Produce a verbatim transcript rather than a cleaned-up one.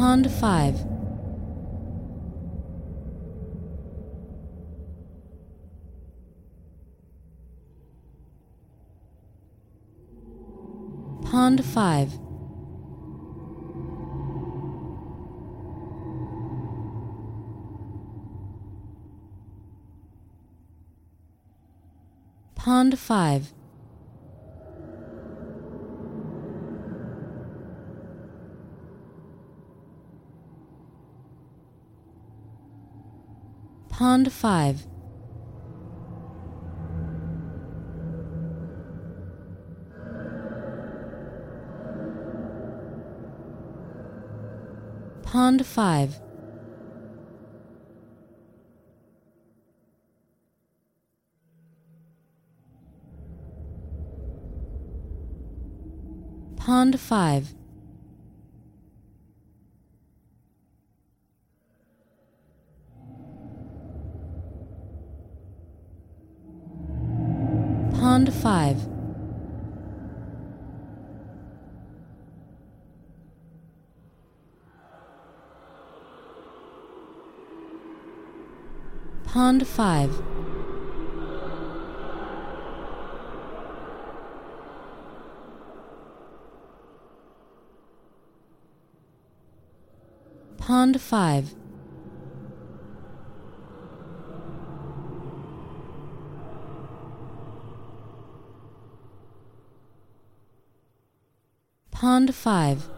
Pond five. Pond five. Pond five. Pond five. Pond five. Pond five. Pond five. Pond five. Pond five. Pond five.